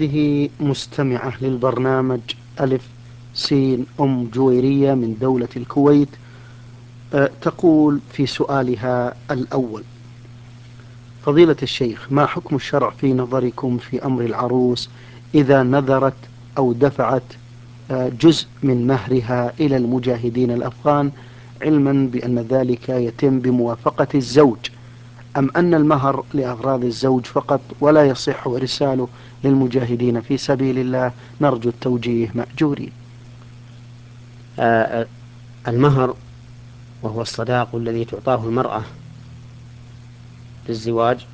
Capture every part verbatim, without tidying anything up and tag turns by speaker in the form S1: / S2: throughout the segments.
S1: هذه مستمعة للبرنامج ألف سين أم جويرية من دولة الكويت، أه تقول في سؤالها الأول: فضيلة الشيخ، ما حكم الشرع في نظركم في أمر العروس إذا نذرت أو دفعت أه جزء من مهرها إلى المجاهدين الأفغان، علما بأن ذلك يتم بموافقة الزوج، أم أن المهر لأغراض الزوج فقط ولا يصح إرساله للمجاهدين في سبيل الله؟ نرجو التوجيه مأجورين.
S2: آه المهر وهو الصداق الذي تعطاه المرأة للزواج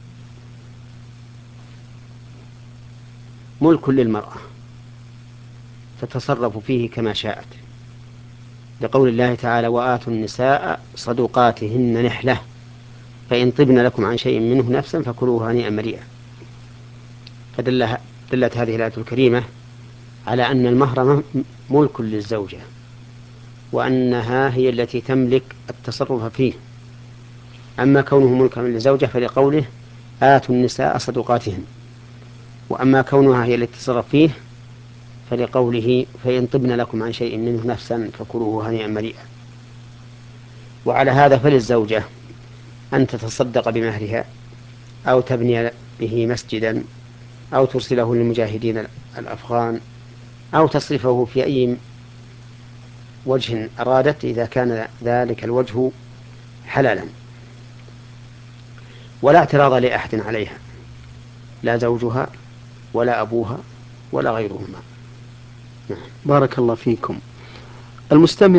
S2: ملك للمرأة تتصرف فيه كما شاءت، لقول الله تعالى: وآتوا النساء صدقاتهن نحلة فإن طبن لكم عن شيء منه نفسا فكلوه هنيئا مريئا. فدلت هذه الآية الكريمة على أن المهر ملك للزوجة، وأنها هي التي تملك التصرف فيه. أما كونه ملكا للزوجة فلقوله: آتوا النساء صدقاتهن، وأما كونها هي التي تتصرف فيه فلقوله: فإن طبن لكم عن شيء منه نفسا فكلوه هنيئا مريئا. وعلى هذا فللزوجة أن تتصدق بمهرها، أو تبني به مسجدا، أو ترسله للمجاهدين الأفغان، أو تصرفه في أي وجه أرادت إذا كان ذلك الوجه حلالا، ولا اعتراض لأحد عليها، لا زوجها ولا أبوها ولا غيرهما.
S1: بارك الله فيكم. المستمع